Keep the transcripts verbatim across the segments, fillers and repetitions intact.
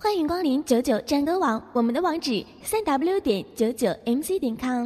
欢迎光临九九战歌网，我们的网址三 w 点九九 m c 点 com。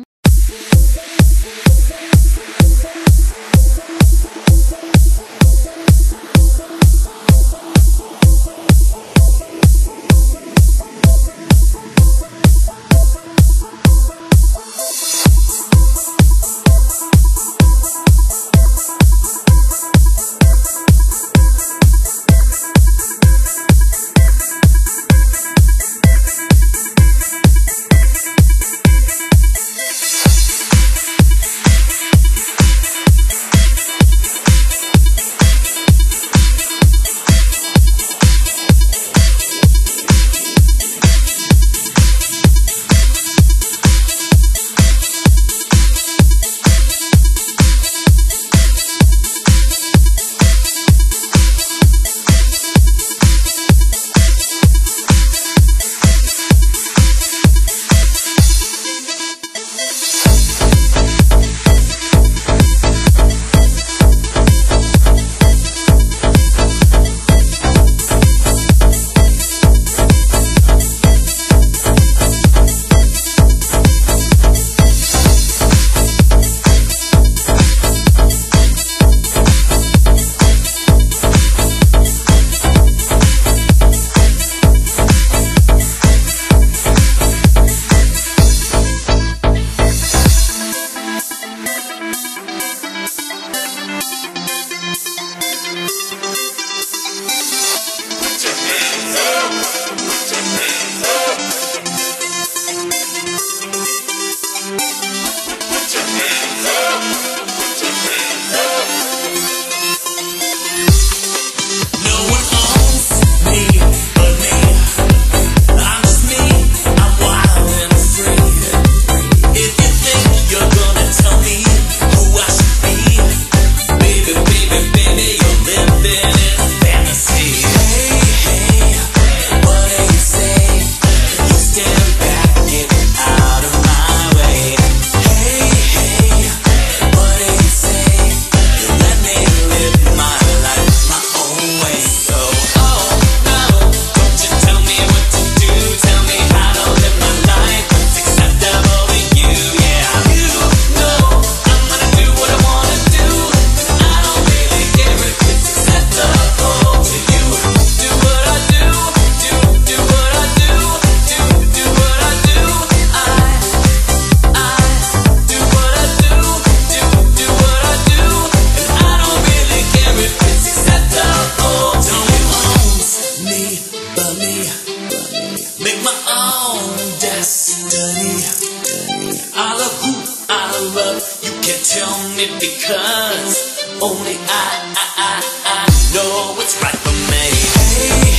Because only I, I, I, I know what's right for me. Hey,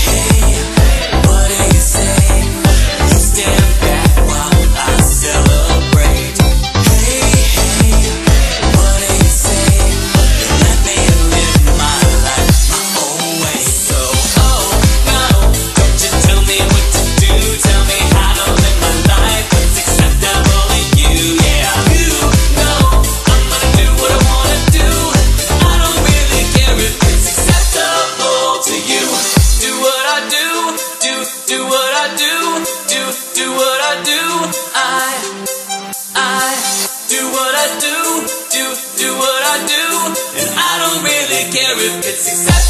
hey, what do you say? You stand back while I celebrate. Hey, hey, what do you say? You let me live my life my own way. So, oh no, don't you tell me what to do. Tell me how to live my life. What's acceptable in you? Yeah, you know I'm gonna do what I wanna do. I don't really care if it's acceptable to you. Do what I do, do, do what I do, do, do what I do. I, I do what I do, do, do what I do. And I don't really care if it's acceptable.